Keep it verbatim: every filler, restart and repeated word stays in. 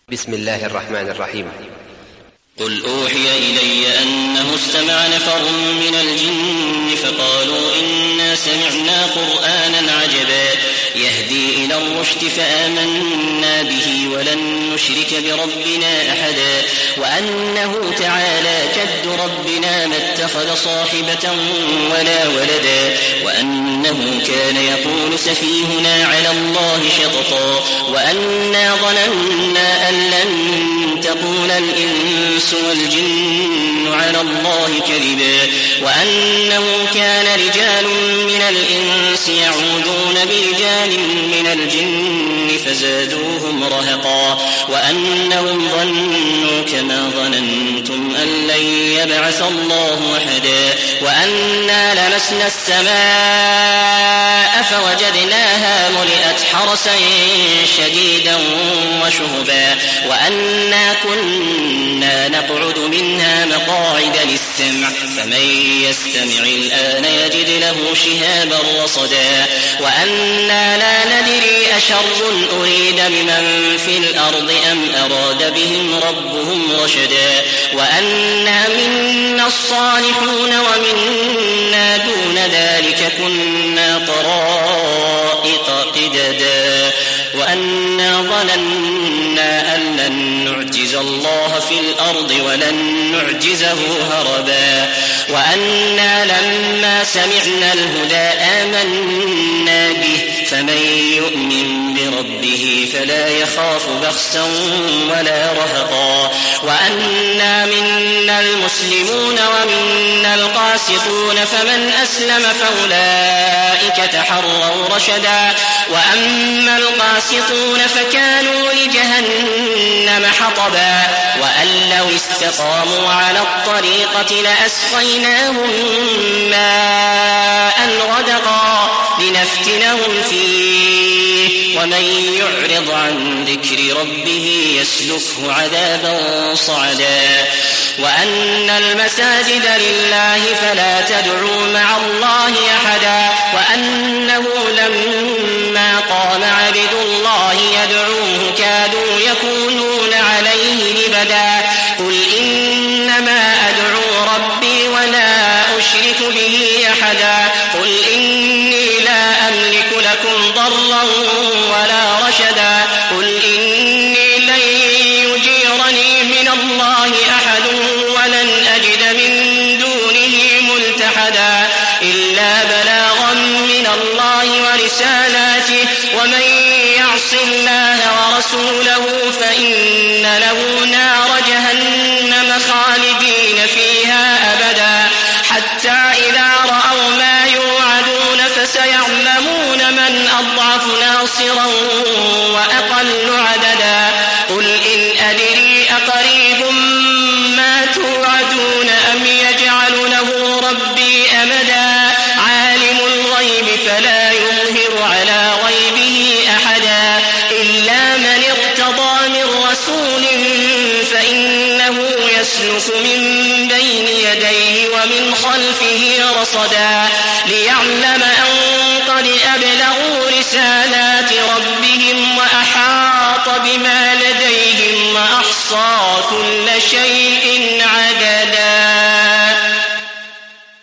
بسم الله الرحمن الرحيم. قل أوحي إلي أنه استمع نفر من الجن فقالوا إنا سمعنا قرآنا عجبا يهدي إلى الرشد فآمنا به ولن نشرك بربنا أحدا وأنه تعالى جد ربنا ما اتخذ صاحبة ولا ولدا وأنه كان يقول سفيهنا على الله شططا وأنا ظننا أن لن تقول الإنس والجن على الله كذبا وأنه كان رجال من الإنس يعوذون برجال من الجن فزادوهم رهقا وأنهم ظنوا كما ظننتم أن لن يبعث الله أحدا وأنا لمسنا السماء فوجدناها ملئت حرسا شديدا وشهبا وأنا كنا نقعد منها مقاعد للسمع فمن يستمع الآن يجد له شهابا رصدا وأنا لا ندري أشر أريد بمن في الأرض أم أراد بهم ربهم رشدا وأنا منا الصالحون ومنا دون ذلك كنا طرائق قددا وأنا ظننا أن لن نعجز الله في الأرض ولن نعجزه هربا وأنا لما سمعنا الهدى آمنا به فمن يؤمن بربه فلا يخاف بخسا ولا رهقا وأنا منا المسلمون ومنا القاسطون فمن أسلم فأولئك تحروا رشدا وأما القاسطون فكانوا لجهنم حطبا وأن لو استقاموا على الطريقة لأسقيناهم ماء غدقا لنفتنهم فيه ومن يعرض عن ذكر ربه يسلكه عذابا صعدا وأن المساجد لله فلا تدعوا مع الله أحدا وأنه لما قام عبد الله يدعوه كادوا يكونون عليه لبدا قل إنما أدعو ربي ولا أشرك به أحدا قل إني لا أملك لكم ضرا ولا رشدا قل إني لن يجيرني من الله أحد ولن أجد من دونه ملتحدا إلا بلاغا من الله ورسالاته ومن يعص الله ورسوله فإن له نار جهنم خالدين فيها أبدا حتى إذا رأوا ما يوعدون فسيعلمون من أضعف ناصرا وأقل عددا قل إن أدري أقريب ما توعدون أم يجعل له ربي أمدا عالم الغيب فلا يظهر على غيبه أحدا إلا من ارتضى من رسول فإنه يسلك من بين يديه ومن خلفه رصدا ليعلم أن قد أبلغوا رسالات ربهم وأحاط بما لديهم وأحصى كل شيء